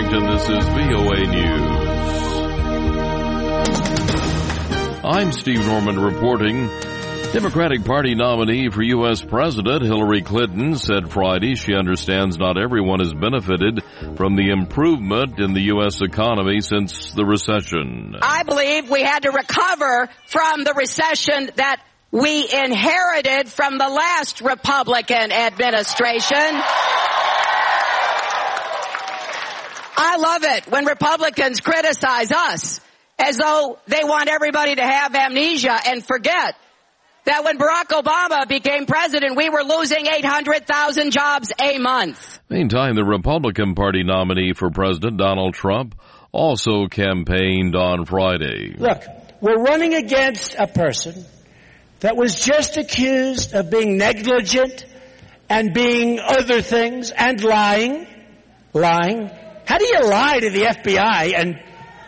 Washington, this is VOA News. I'm Steve Norman reporting. Democratic Party nominee for U.S. President Hillary Clinton said Friday she understands not everyone has benefited from the improvement in the U.S. economy since the recession. I believe we had to recover from the recession that we inherited from the last Republican administration. I love it when Republicans criticize us as though they want everybody to have amnesia and forget that when Barack Obama became president, we were losing 800,000 jobs a month. Meantime, the Republican Party nominee for President Donald Trump also campaigned on Friday. Look, we're running against a person that was just accused of being negligent and being other things and lying. How do you lie to the FBI? And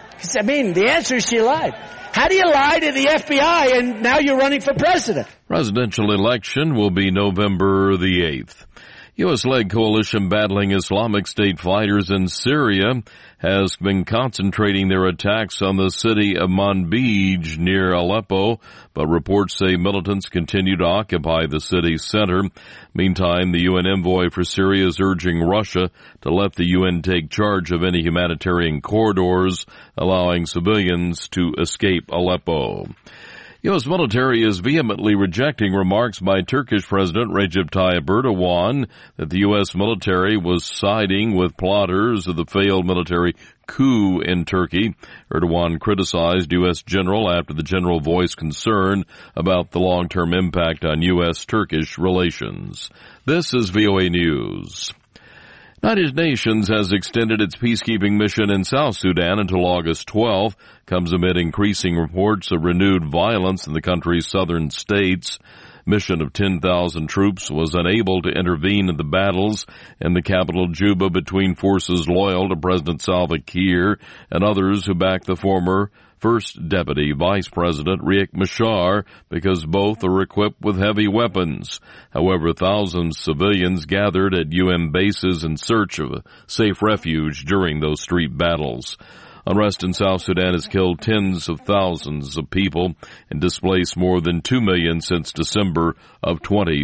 the answer is she lied. How do you lie to the FBI and now you're running for president? Presidential election will be November the 8th. U.S.-led coalition battling Islamic State fighters in Syria has been concentrating their attacks on the city of Manbij near Aleppo, but reports say militants continue to occupy the city's center. Meantime, the UN envoy for Syria is urging Russia to let the UN take charge of any humanitarian corridors, allowing civilians to escape Aleppo. U.S. military is vehemently rejecting remarks by Turkish President Recep Tayyip Erdogan that the U.S. military was siding with plotters of the failed military coup in Turkey. Erdogan criticized U.S. general after the general voiced concern about the long-term impact on U.S.-Turkish relations. This is VOA News. United Nations has extended its peacekeeping mission in South Sudan until August 12, comes amid increasing reports of renewed violence in the country's southern states. Mission of 10,000 troops was unable to intervene in the battles in the capital Juba between forces loyal to President Salva Kiir and others who back the former First Deputy Vice President Riek Machar because both are equipped with heavy weapons. However, thousands of civilians gathered at UN bases in search of a safe refuge during those street battles. Unrest in South Sudan has killed tens of thousands of people and displaced more than 2 million since December of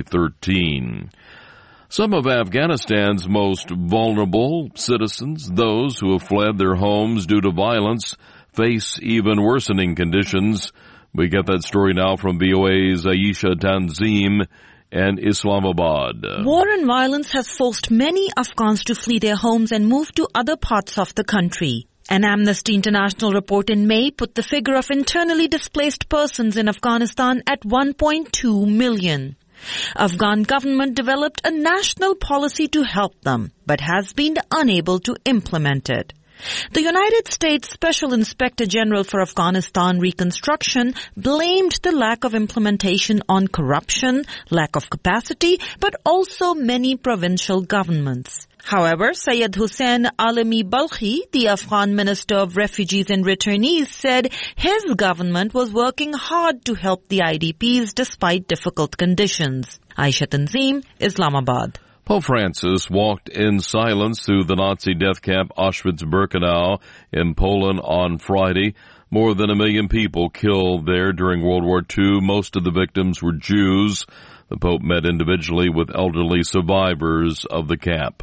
2013. Some of Afghanistan's most vulnerable citizens, those who have fled their homes due to violence, face even worsening conditions. We get that story now from VOA's Aisha Tanzim and Islamabad. War and violence has forced many Afghans to flee their homes and move to other parts of the country. An Amnesty International report in May put the figure of internally displaced persons in Afghanistan at 1.2 million. Afghan government developed a national policy to help them, but has been unable to implement it. The United States Special Inspector General for Afghanistan Reconstruction blamed the lack of implementation on corruption, lack of capacity, but also many provincial governments. However, Syed Hussein Alami Balkhi, the Afghan Minister of Refugees and Returnees, said his government was working hard to help the IDPs despite difficult conditions. Aisha Tanzim, Islamabad. Pope Francis walked in silence through the Nazi death camp Auschwitz-Birkenau in Poland on Friday. More than 1 million people killed there during World War II. Most of the victims were Jews. The Pope met individually with elderly survivors of the camp.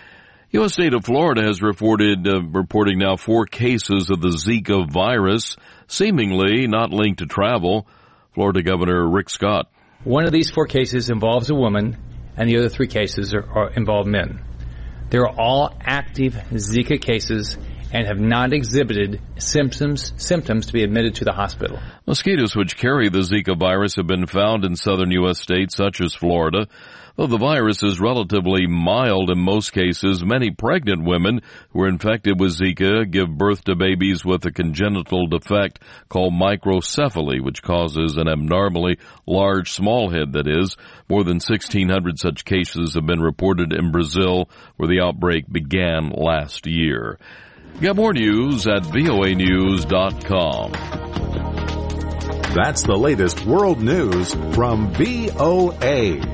U.S. state of Florida has reporting now 4 cases of the Zika virus, seemingly not linked to travel. Florida Governor Rick Scott. One of these 4 cases involves a woman, and the other 3 cases involve men. They're all active Zika cases and have not exhibited symptoms to be admitted to the hospital. Mosquitoes which carry the Zika virus have been found in southern U.S. states such as Florida. Though the virus is relatively mild in most cases, many pregnant women who are infected with Zika give birth to babies with a congenital defect called microcephaly, which causes an abnormally large small head, that is. More than 1,600 such cases have been reported in Brazil, where the outbreak began last year. Get more news at voanews.com. That's the latest world news from VOA.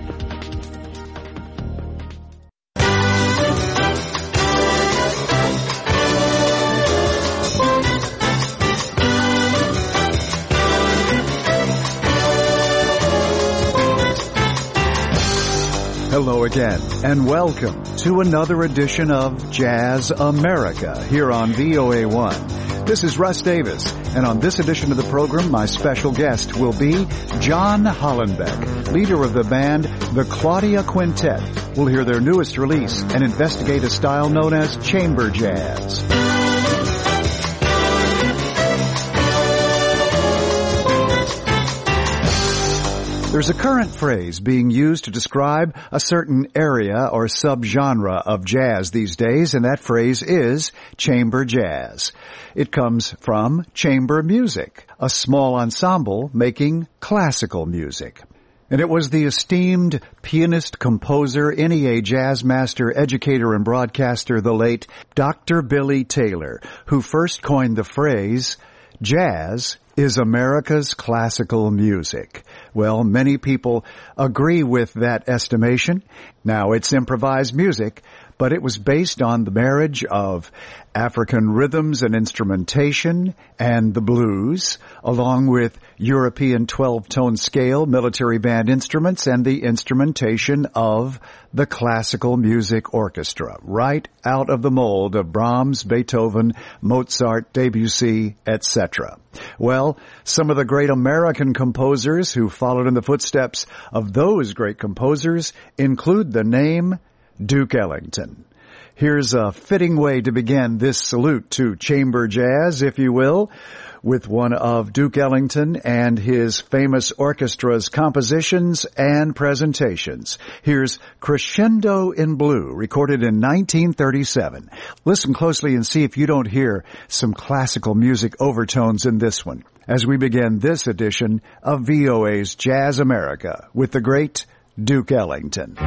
Hello again, and welcome to another edition of Jazz America here on VOA1. This is Russ Davis, and on this edition of the program, my special guest will be John Hollenbeck, leader of the band The Claudia Quintet. We'll hear their newest release and investigate a style known as chamber jazz. There's a current phrase being used to describe a certain area or subgenre of jazz these days, and that phrase is chamber jazz. It comes from chamber music, a small ensemble making classical music. And it was the esteemed pianist, composer, NEA jazz master, educator, and broadcaster, the late Dr. Billy Taylor, who first coined the phrase, jazz is America's classical music. Well, many people agree with that estimation. Now, it's improvised music, but it was based on the marriage of African rhythms and instrumentation and the blues, along with European 12-tone scale, military band instruments, and the instrumentation of the classical music orchestra, right out of the mold of Brahms, Beethoven, Mozart, Debussy, etc. Well, some of the great American composers who followed in the footsteps of those great composers include the name Duke Ellington. Here's a fitting way to begin this salute to chamber jazz, if you will, with one of Duke Ellington and his famous orchestra's compositions and presentations. Here's Crescendo in Blue, recorded in 1937. Listen closely and see if you don't hear some classical music overtones in this one, as we begin this edition of VOA's Jazz America with the great Duke Ellington.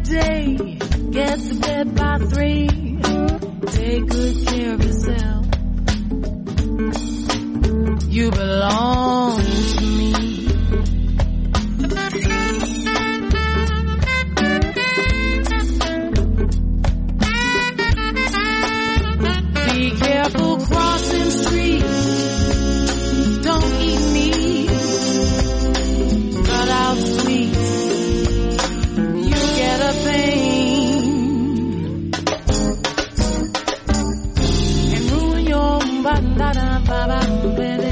day. Get to bed by 3. Take good care of yourself. You belong to me. Be careful crossing streets. Don't eat meat. Cut out sweets. You get a pain. And ruin your ba-da-da-ba-ba, baby.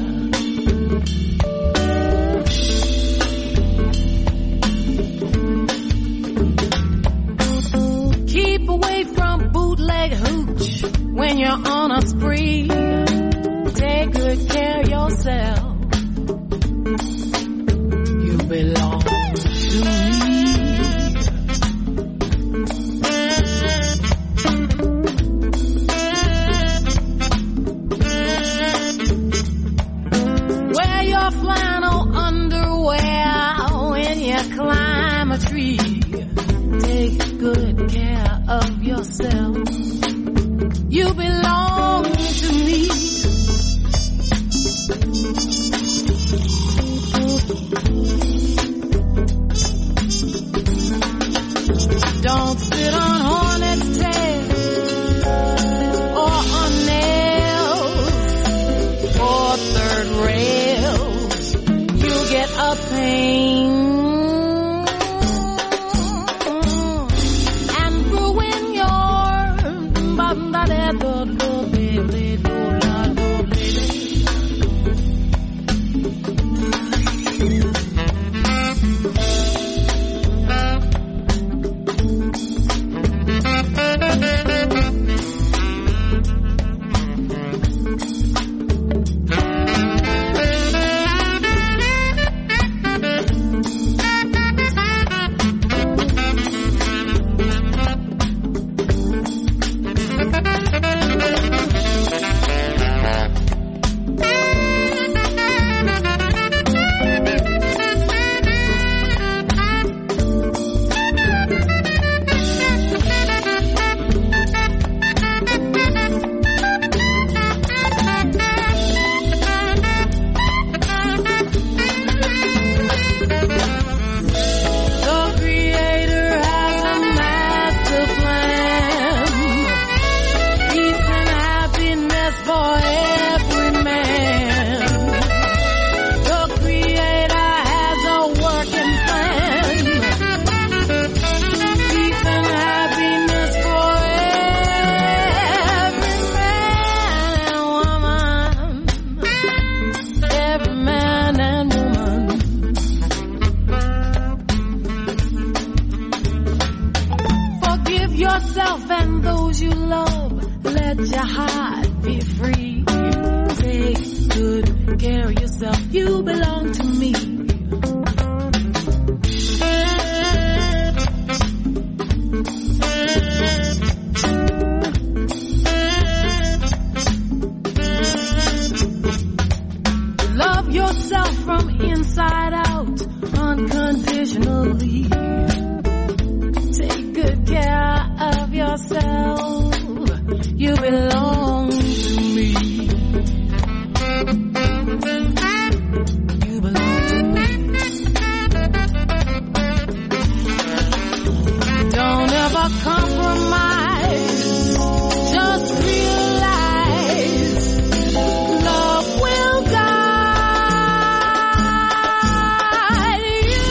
Keep away from bootleg hooch when you're on a spree. Take good care of yourself. You belong to me. Wear your flannel underwear when you climb a tree. Take good care of yourself. You belong to me. Don't sit on hornet's tail or on nails or third rails. You'll get a pain and ruin your yourself and those you love. Let your heart be free. Take good care of yourself. You belong to me. Love yourself from inside out unconditionally. Take good care of yourself. You belong to me. You belong to me. Don't ever compromise. Just realize love will guide you.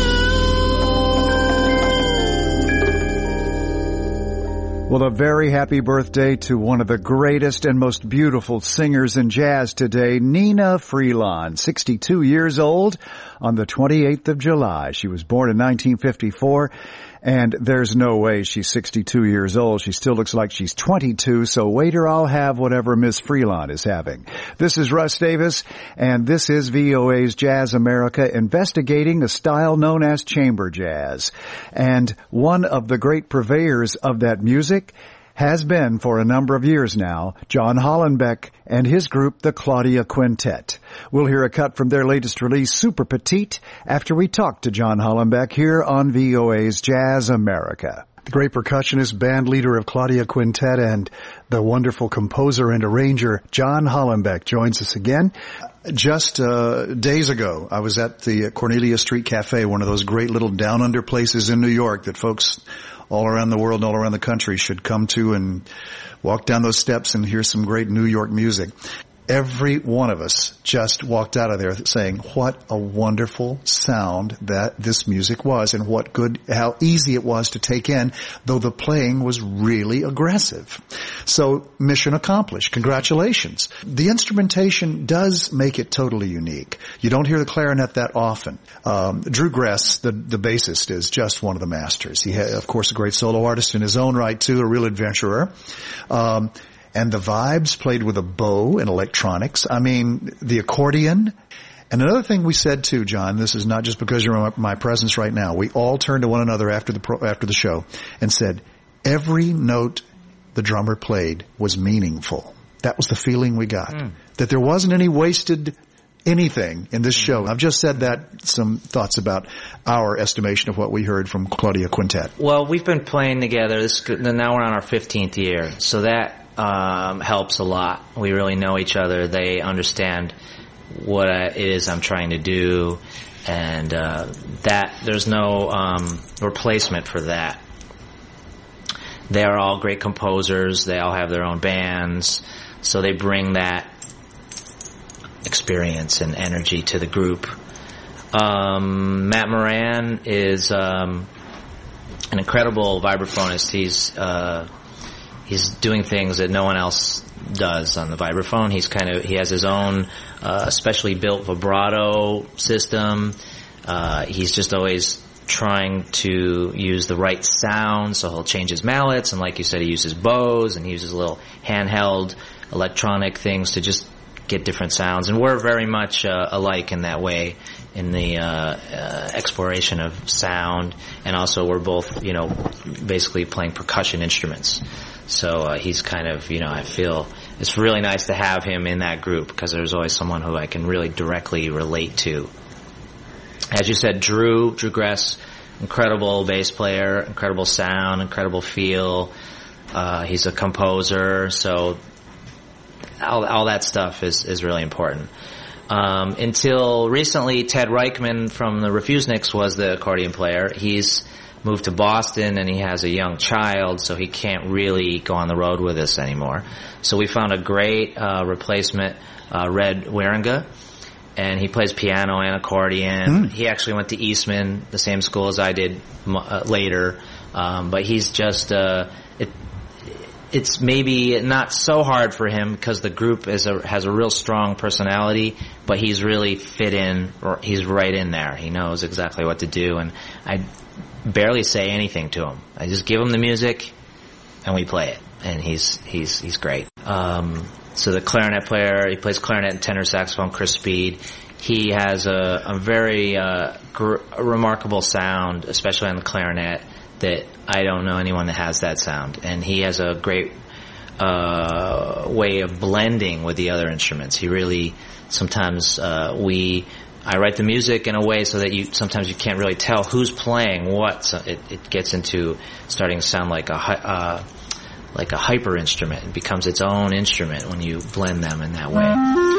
Well, a very happy birthday to one of the greatest and most beautiful singers in jazz today, Nina Freelon, 62 years old on the 28th of July. She was born in 1954. And there's no way she's 62 years old. She still looks like she's 22, so waiter, I'll have whatever Miss Freelon is having. This is Russ Davis, and this is VOA's Jazz America, investigating a style known as chamber jazz. And one of the great purveyors of that music has been for a number of years now, John Hollenbeck and his group, the Claudia Quintet. We'll hear a cut from their latest release, Super Petite, after we talk to John Hollenbeck here on VOA's Jazz America. The great percussionist, band leader of Claudia Quintet, and the wonderful composer and arranger, John Hollenbeck, joins us again. Just days ago, I was at the Cornelia Street Cafe, one of those great little down-under places in New York that folks all around the world and all around the country should come to and walk down those steps and hear some great New York music. Every one of us just walked out of there saying what a wonderful sound that this music was, and how easy it was to take in, though the playing was really aggressive. So mission accomplished. Congratulations. The instrumentation does make it totally unique. You don't hear the clarinet that often. Drew Gress, the bassist, is just one of the masters. He had, of course, a great solo artist in his own right too, a real adventurer. And the vibes played with a bow and electronics. I mean, the accordion. And another thing we said too, John, this is not just because you're in my presence right now. We all turned to one another after the show and said, every note the drummer played was meaningful. That was the feeling we got. That there wasn't any wasted anything in this show. I've just said that, some thoughts about our estimation of what we heard from Claudia Quintet. Well, we've been playing together. Now we're on our 15th year. So that helps a lot. We really know each other. They understand what it is I'm trying to do, and that there's no replacement for that. They are all great composers. They all have their own bands, so they bring that experience and energy to the group. Matt Moran is an incredible vibraphonist. He's doing things that no one else does on the vibraphone. He has his own specially built vibrato system. He's just always trying to use the right sound, so he'll change his mallets, and like you said, he uses bows, and he uses little handheld electronic things to just get different sounds. And we're very much alike in that way, in the exploration of sound, and also we're both, basically playing percussion instruments. So he's kind of, I feel it's really nice to have him in that group, because there's always someone who I can really directly relate to. As you said, Drew Gress, incredible bass player, incredible sound, incredible feel. He's a composer, so all that stuff is really important. Until recently, Ted Reichman from the Refuseniks was the accordion player. He's moved to Boston, and he has a young child, so he can't really go on the road with us anymore. So we found a great replacement, Red Wieringa, and he plays piano and accordion. He actually went to Eastman, the same school as I did later, but he's just it's maybe not so hard for him because the group has a real strong personality, but he's really fit in, or he's right in there. He knows exactly what to do, and I barely say anything to him. I just give him the music, and we play it, and he's great. So the clarinet player, he plays clarinet and tenor saxophone, Chris Speed. He has a very remarkable sound, especially on the clarinet, that I don't know anyone that has that sound. And he has a great way of blending with the other instruments. He really, sometimes I write the music in a way so that sometimes you can't really tell who's playing what. So it gets into starting to sound like a hyper instrument. It becomes its own instrument when you blend them in that way.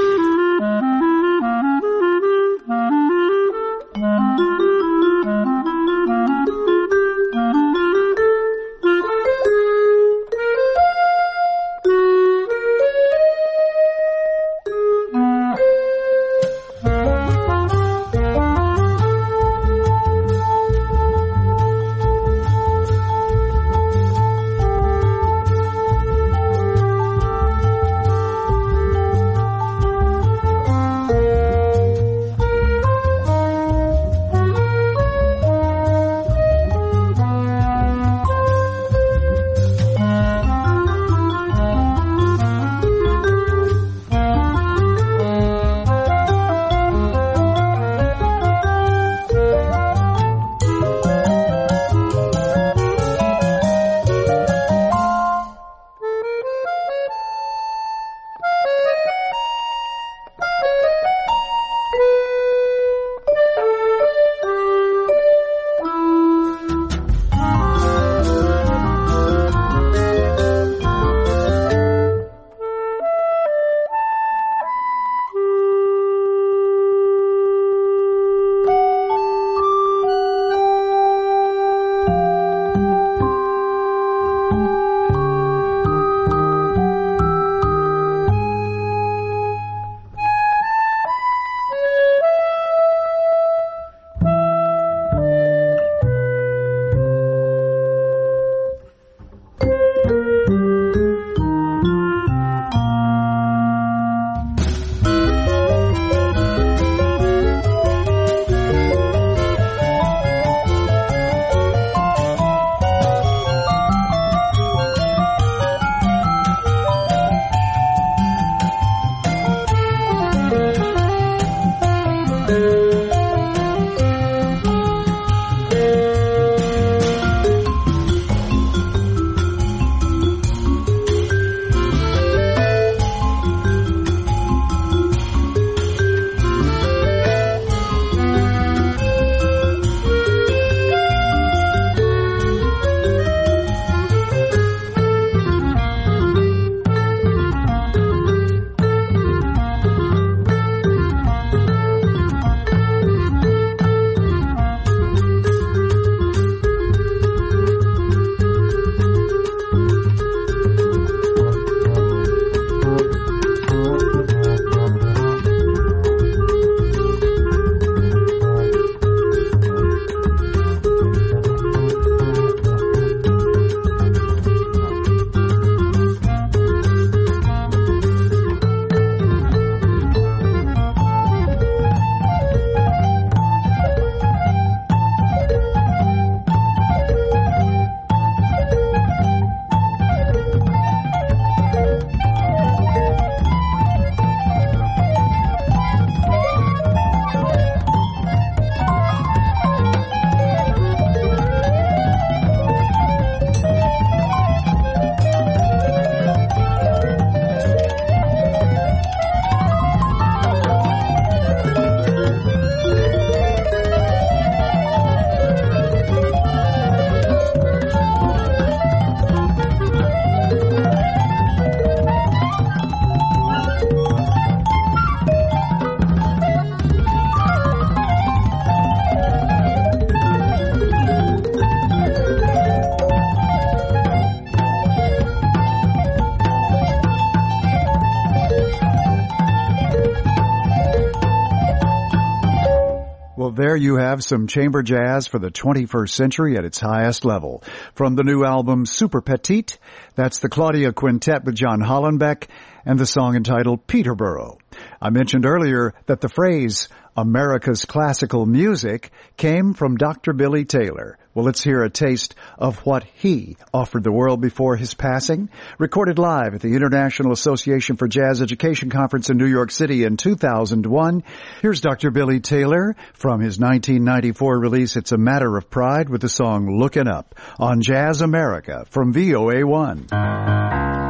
there you have some chamber jazz for the 21st century at its highest level. From the new album Super Petite, that's the Claudia Quintet with John Hollenbeck and the song entitled Peterborough. I mentioned earlier that the phrase America's classical music came from Dr. Billy Taylor. Well, let's hear a taste of what he offered the world before his passing. Recorded live at the International Association for Jazz Education Conference in New York City in 2001. Here's Dr. Billy Taylor from his 1994 release It's a Matter of Pride with the song Lookin' Up on Jazz America from VOA1.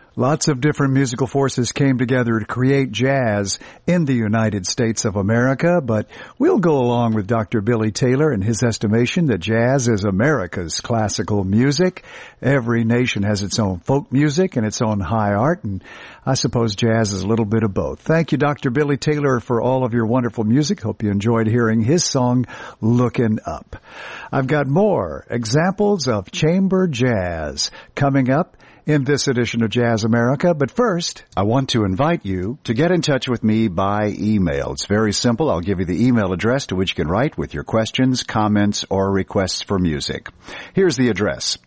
Lots of different musical forces came together to create jazz in the United States of America, but we'll go along with Dr. Billy Taylor and his estimation that jazz is America's classical music. Every nation has its own folk music and its own high art, and I suppose jazz is a little bit of both. Thank you, Dr. Billy Taylor, for all of your wonderful music. Hope you enjoyed hearing his song, Lookin' Up. I've got more examples of chamber jazz coming up in this edition of Jazz America. But first, I want to invite you to get in touch with me by email. It's very simple. I'll give you the email address to which you can write with your questions, comments, or requests for music. Here's the address: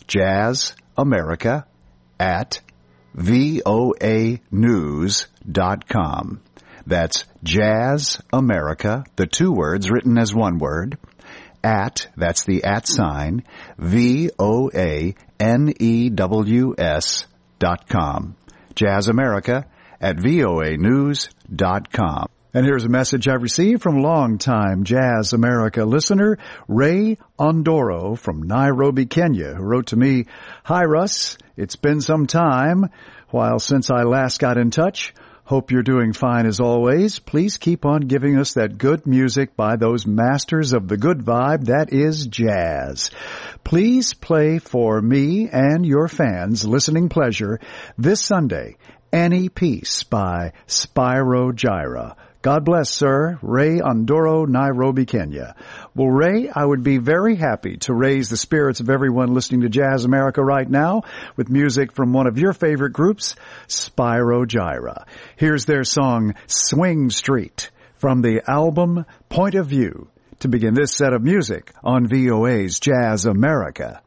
jazzamerica@voanews.com. That's jazzamerica, the two words written as one word, that's the @ sign, VOANEWS.com. jazzamerica@voanews.com. And here's a message I've received from longtime Jazz America listener Ray Ondoro from Nairobi, Kenya, who wrote to me, "Hi Russ, it's been some time since I last got in touch. Hope you're doing fine as always. Please keep on giving us that good music by those masters of the good vibe that is jazz. Please play for me and your fans listening pleasure this Sunday, Any Peace by Spyro Gyra. God bless, sir. Ray Ondoro, Nairobi, Kenya." Well, Ray, I would be very happy to raise the spirits of everyone listening to Jazz America right now with music from one of your favorite groups, Spyro Gyra. Here's their song, Swing Street, from the album Point of View, to begin this set of music on VOA's Jazz America.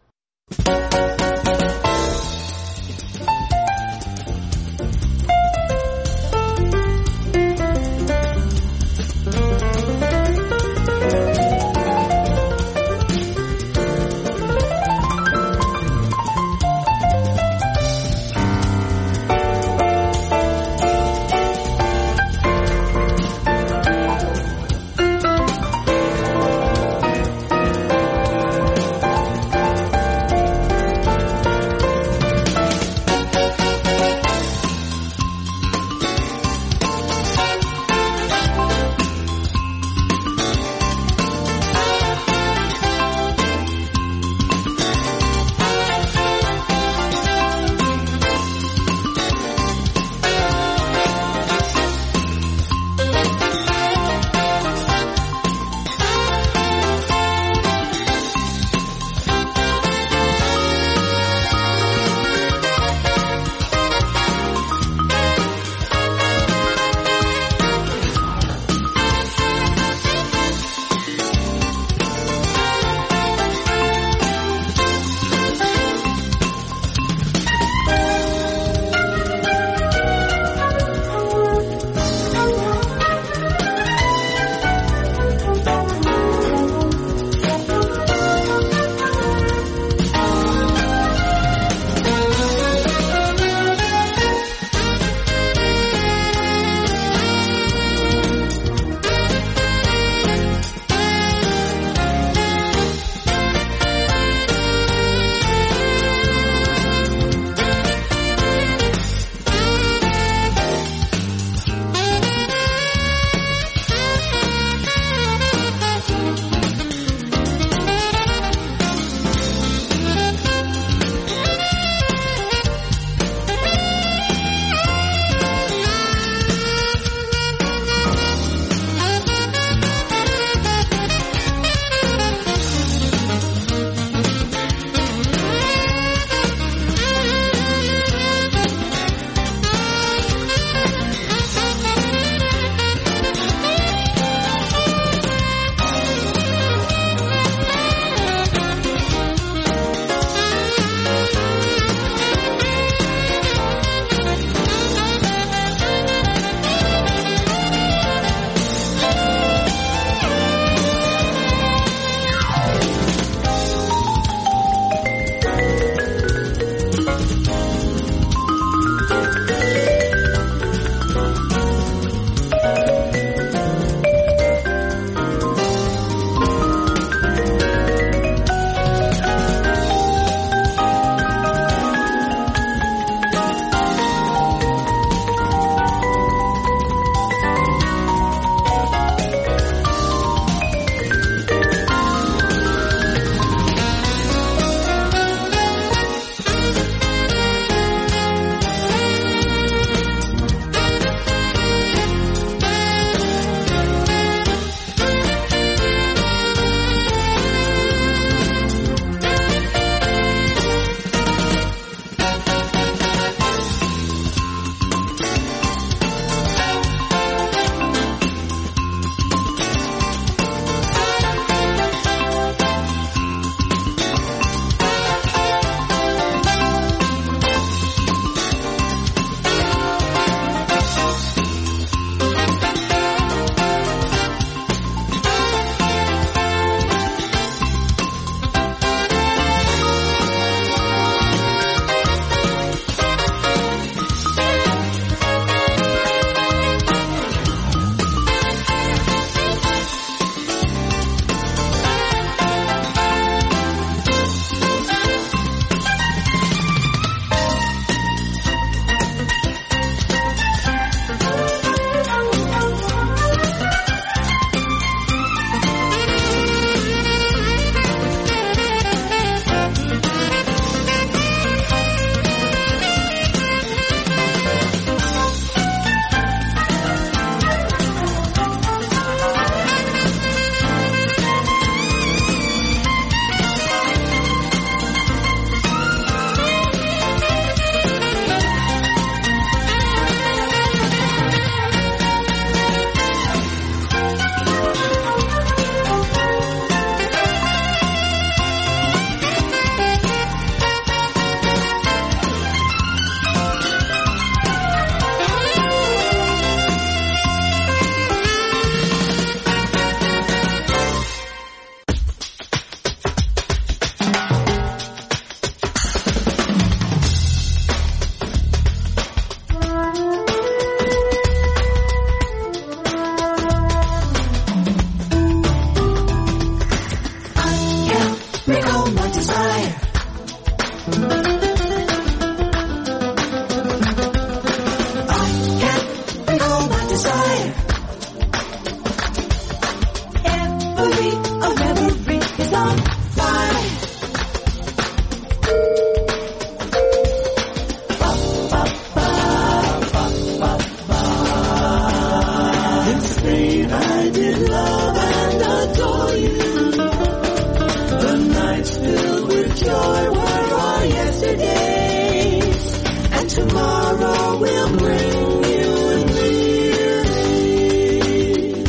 tomorrow will bring you and me relief.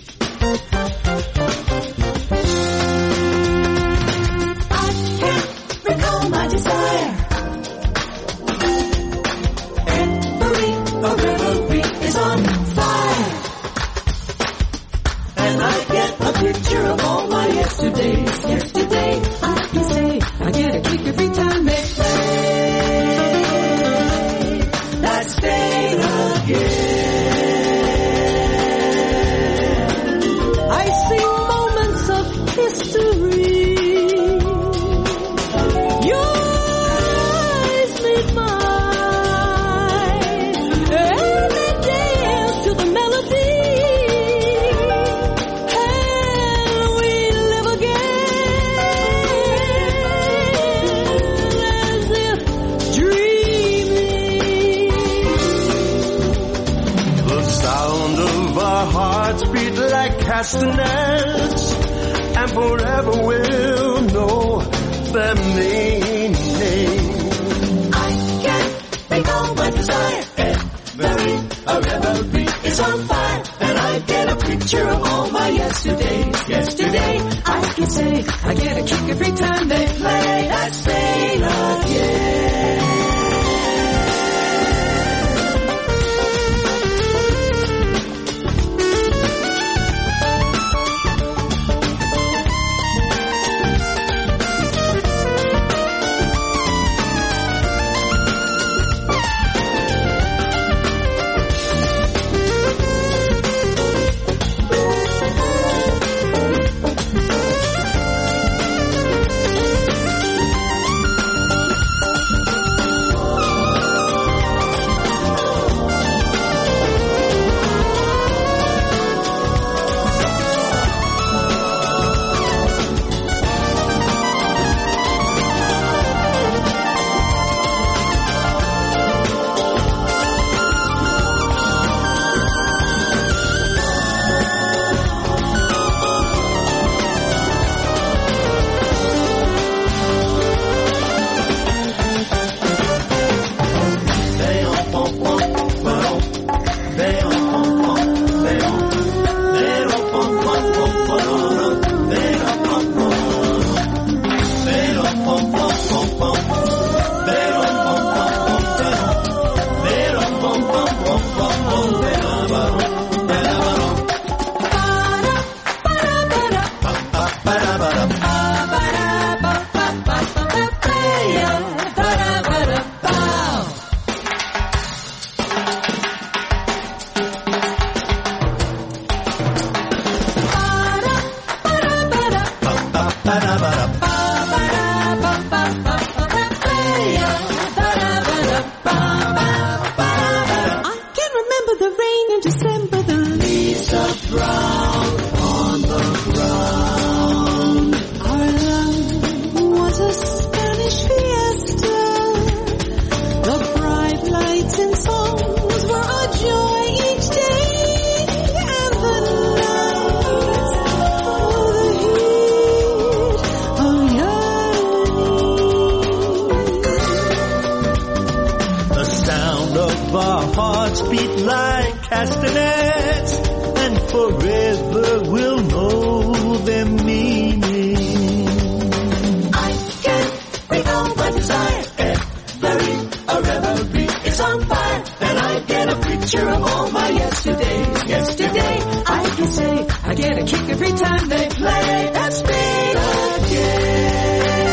I can't recall my desire. Every reverie is on fire. And I get a picture of all my yesterdays. Yesterday, I can say, I get a kick every time they play that state again. I see moments of history. Your eyes meet mine, and they dance to the melody, and we live again as if dreaming. The sound of our hearts beat like castanets, and forever we'll know their meaning. I can't recall my desire. A reverie is on fire, and I get a picture of all my yesterdays. Yesterday, I can say, I get a kick every time they play that Spain again. I can remember the rain in December, the leaves are brown on the ground. Our love was a Spanish fiesta. The bright lights and songs were a joy each day, and the nights were the heat of yearning. The sound of our hearts beat like castanets, and forever we'll know their meaning. I can't recall my desire. A reverie is on fire, and I get a picture of all my yesterdays. Yesterday, I can say, I get a kick every time they play that Spain again.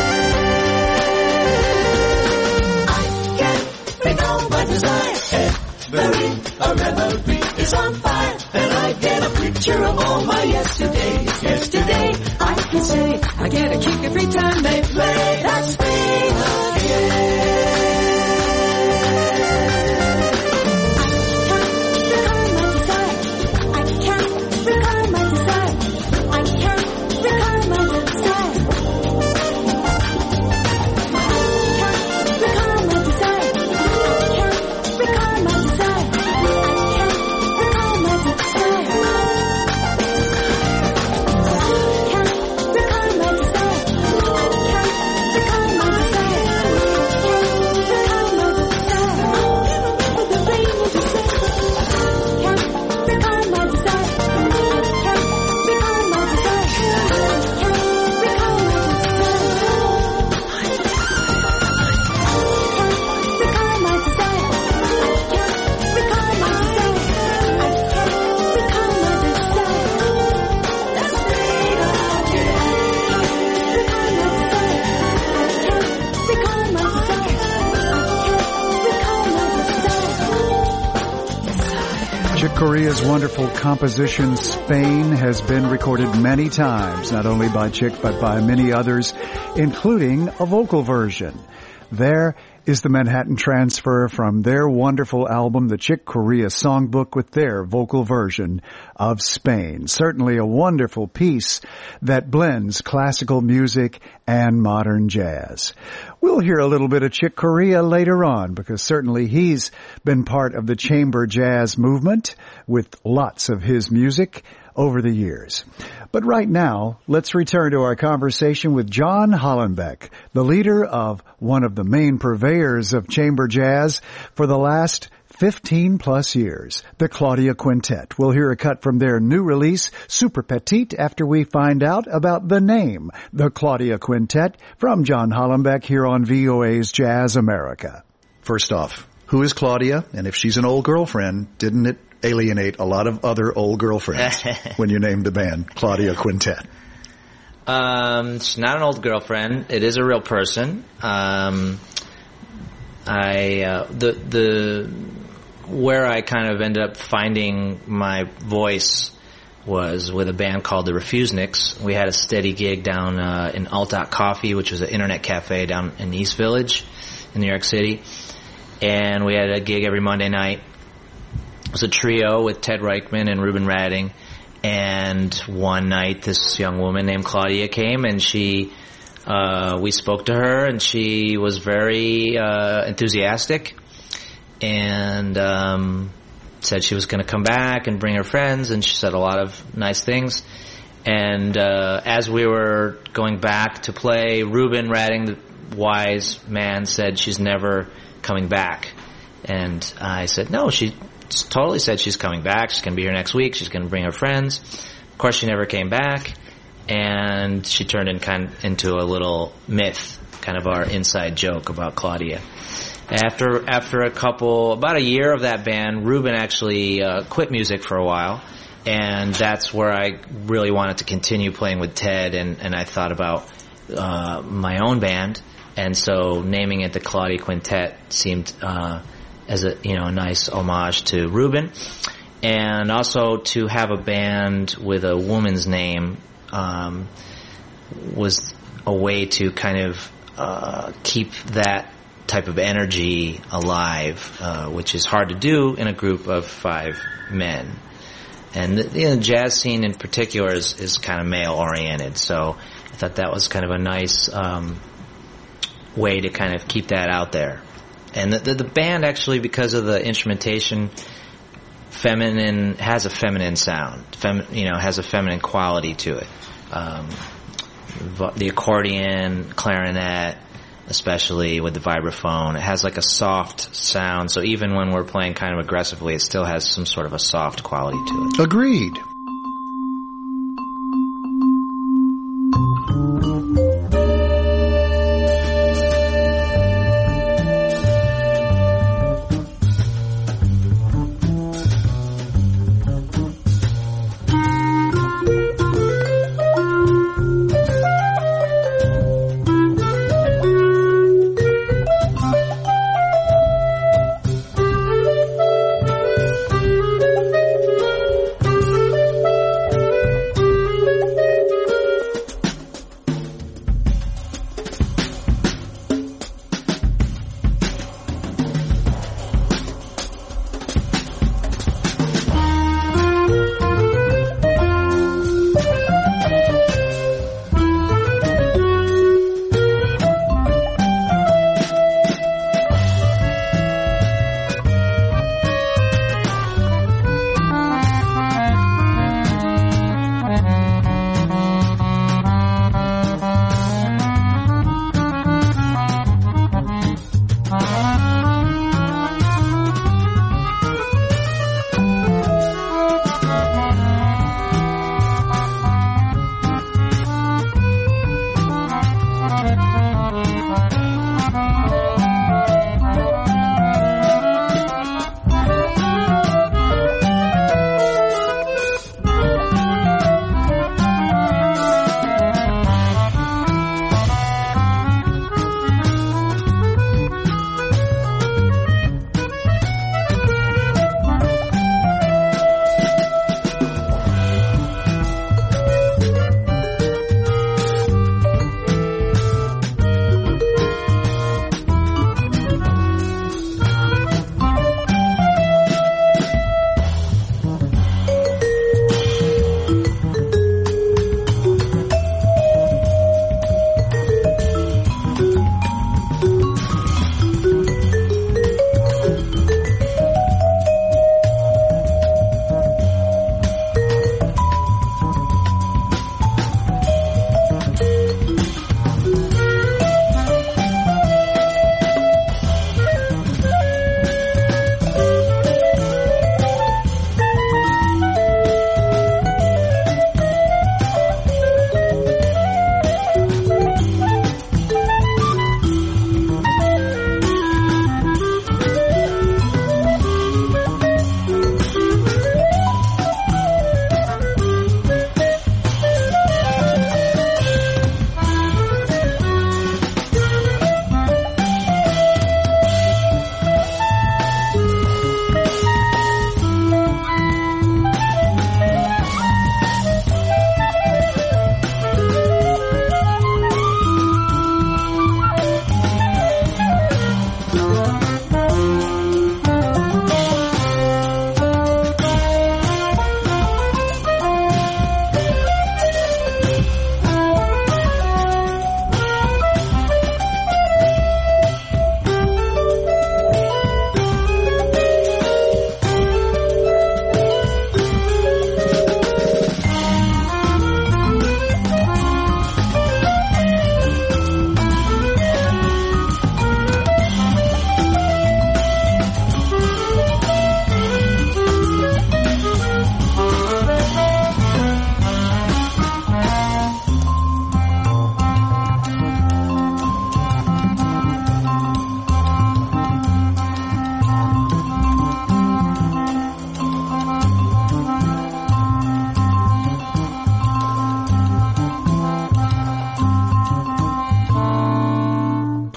I can't recall my desire. A reverie is on fire, and I get a picture of all my yesterdays. Yesterday, I can say, I get a kick every time they play that Spain again. Recall my Chick Corea's wonderful composition, Spain, has been recorded many times, not only by Chick but by many others, including a vocal version. There is the Manhattan Transfer from their wonderful album, the Chick Corea Songbook, with their vocal version of Spain. Certainly a wonderful piece that blends classical music and modern jazz. We'll hear a little bit of Chick Corea later on, because certainly he's been part of the chamber jazz movement with lots of his music over the years. But right now, let's return to our conversation with John Hollenbeck, the leader of one of the main purveyors of chamber jazz for the last 15 plus years, the Claudia Quintet. We'll hear a cut from their new release, Super Petite, after we find out about the name, the Claudia Quintet, from John Hollenbeck here on VOA's Jazz America. First off, who is Claudia? And if she's an old girlfriend, didn't it alienate a lot of other old girlfriends when you named the band Claudia Quintet? She's not an old girlfriend. It is a real person. Where I kind of ended up finding my voice was with a band called the Refuseniks. We had a steady gig down in Alt Coffee, which was an internet cafe down in East Village in New York City. And we had a gig every Monday night. It was a trio with Ted Reichman and Ruben Radding. And one night, this young woman named Claudia came, and we spoke to her, and she was very enthusiastic, and said she was going to come back and bring her friends, and she said a lot of nice things. And as we were going back to play, Ruben Radding, the wise man, said she's never coming back. And I said, no, she totally said she's coming back. She's going to be here next week. She's going to bring her friends. Of course, she never came back, and she turned into a little myth, kind of our inside joke about Claudia. After about a year of that band, Ruben actually quit music for a while, and that's where I really wanted to continue playing with Ted, and I thought about my own band, and so naming it the Claudia Quintet seemed as a nice homage to Ruben, and also to have a band with a woman's name was a way to kind of keep that type of energy alive, which is hard to do in a group of 5 men. And the jazz scene in particular is kind of male oriented, so I thought that was kind of a nice way to kind of keep that out there. And the band actually, because of the instrumentation, has a feminine sound, has a feminine quality to it. The accordion, clarinet, especially with the vibraphone, it has like a soft sound. So even when we're playing kind of aggressively, it still has some sort of a soft quality to it. Agreed.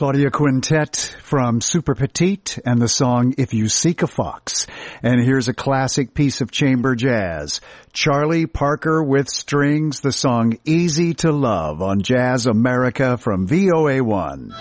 Claudia Quintet from Super Petite and the song If You Seek a Fox. And here's a classic piece of chamber jazz. Charlie Parker with strings, the song Easy to Love on Jazz America from VOA1.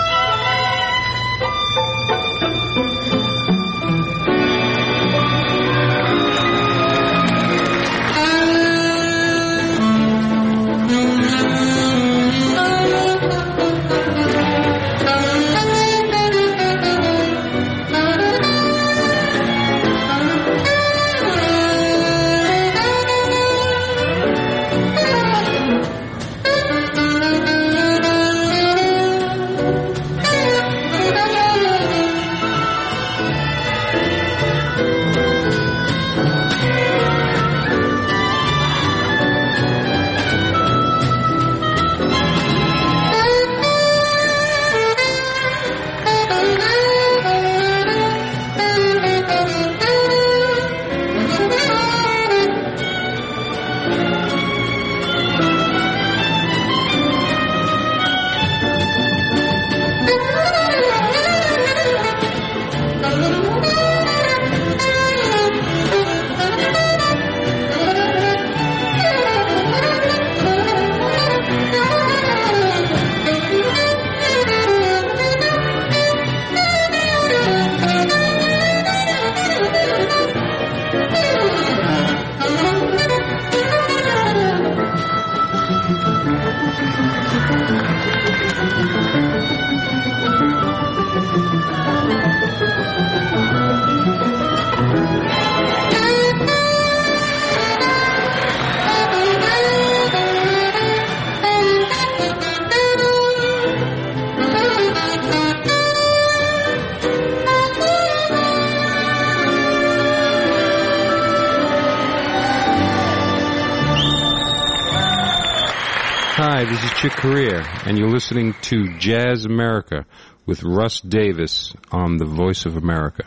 Hi, this is Chick Corea, and you're listening to Jazz America with Russ Davis on the Voice of America.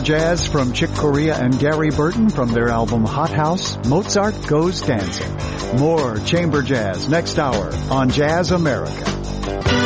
Jazz from Chick Corea and Gary Burton from their album Hot House, Mozart Goes Dancing. More Chamber Jazz next hour on Jazz America.